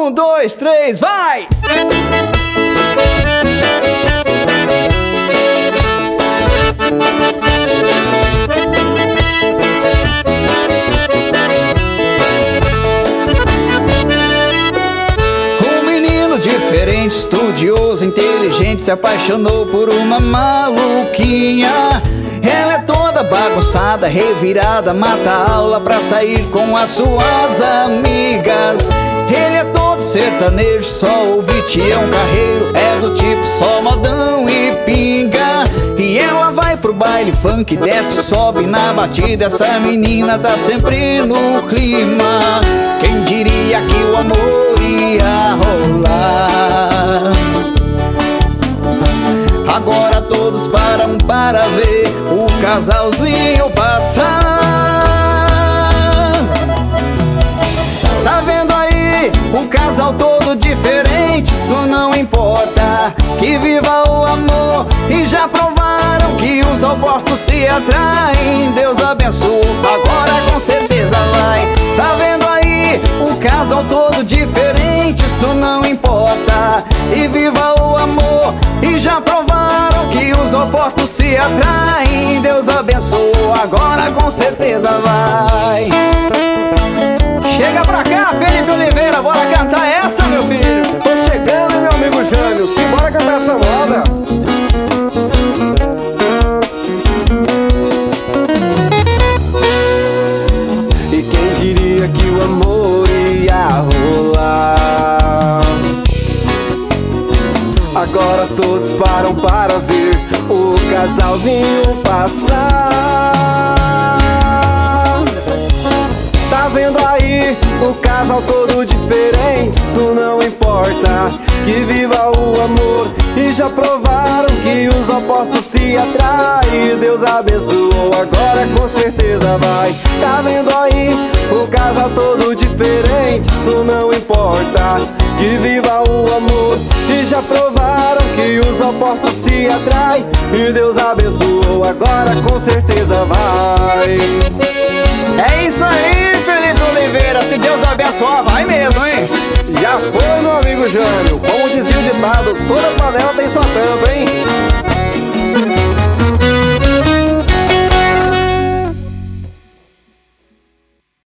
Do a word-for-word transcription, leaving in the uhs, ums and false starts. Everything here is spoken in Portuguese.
Um, dois, três, vai! Um menino diferente, estudioso, inteligente, se apaixonou por uma maluquinha. Ela é toda bagunçada, revirada, mata a aula pra sair com as suas amigas. Ele é todo sertanejo, só ouve Tião Carreiro, é do tipo só modão e pinga. E ela vai pro baile funk, desce, sobe na batida, essa menina tá sempre no clima. Quem diria que o amor ia rolar? Agora todos param para ver o casalzinho passar. Tá vendo aí o casal todo diferente? Isso não importa, que viva o amor. E já provaram que os opostos se atraem. Deus abençoe, agora com certeza vai. Tá vendo aí o casal todo diferente? Isso não importa, e viva o amor. E já provaram que os opostos se atraem. Deus abençoe, agora com certeza vai. Chega pra cá, Felipe Oliveira, bora cantar essa, meu filho. Tô chegando, meu amigo Jânio, simbora cantar essa moda. E quem diria que o amor ia rolar? Agora todos param para ver o casalzinho passar. Tá vendo aí o casal todo diferente? Isso não importa, que viva o amor. E já provaram que os opostos se atraem. Deus abençoou, agora com certeza vai. Tá vendo aí o casal todo diferente? Isso não importa, que viva o amor. E já provaram que os opostos se atraem. E Deus abençoou, agora com certeza vai. É isso aí, Felipe Oliveira, se Deus abençoar, vai mesmo, hein? Já foi, meu amigo Jânio. Como dizia o ditado, toda panela tem sua tampa, hein?